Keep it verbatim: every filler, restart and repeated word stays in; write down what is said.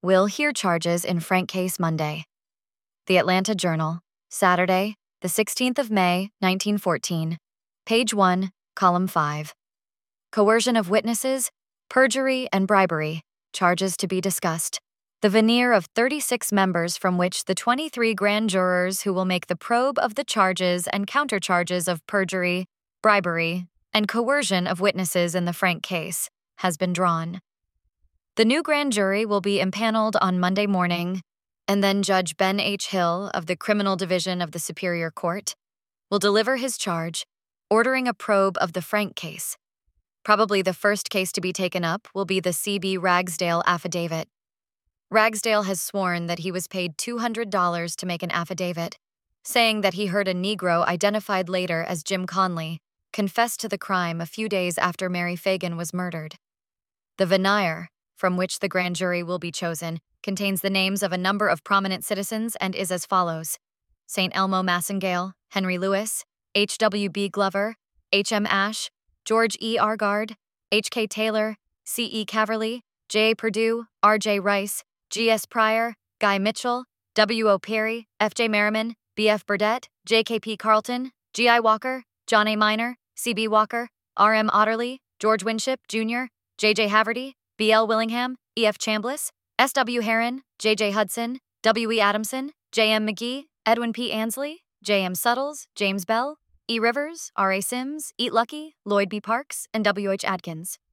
will hear charges in Frank case Monday. The Atlanta Journal, Saturday, the sixteenth of May, nineteen fourteen, page one, column five. Coercion of witnesses, perjury, and bribery, charges to be discussed. The veneer of thirty-six members from which the twenty-three grand jurors who will make the probe of the charges and countercharges of perjury, bribery, and coercion of witnesses in the Frank case has been drawn. The new grand jury will be impaneled on Monday morning, and then Judge Ben H. Hill of the Criminal Division of the Superior Court will deliver his charge, ordering a probe of the Frank case. Probably the first case to be taken up will be the C B Ragsdale affidavit. Ragsdale has sworn that he was paid two hundred dollars to make an affidavit, saying that he heard a Negro identified later as Jim Conley confess to the crime a few days after Mary Fagan was murdered. The veneer, from which the grand jury will be chosen, contains the names of a number of prominent citizens and is as follows: Saint Elmo Massengale, Henry Lewis, H W B Glover, H M Ashe, George E. Argard, H K Taylor, C E Caverly, J A Purdue, R J Rice, G S Pryor, Guy Mitchell, W O Perry, F J Merriman, B F Burdett, J K P Carlton, G I Walker, John A. Minor, C B Walker, R M Otterly, George Winship, Junior, J J Haverty, B L Willingham, E F Chambliss, S W Heron, J J Hudson, W E Adamson, J M McGee, Edwin P. Ansley, J M Suttles, James Bell, E. Rivers, R A Sims, Eat Lucky, Lloyd B. Parks, and W H Adkins.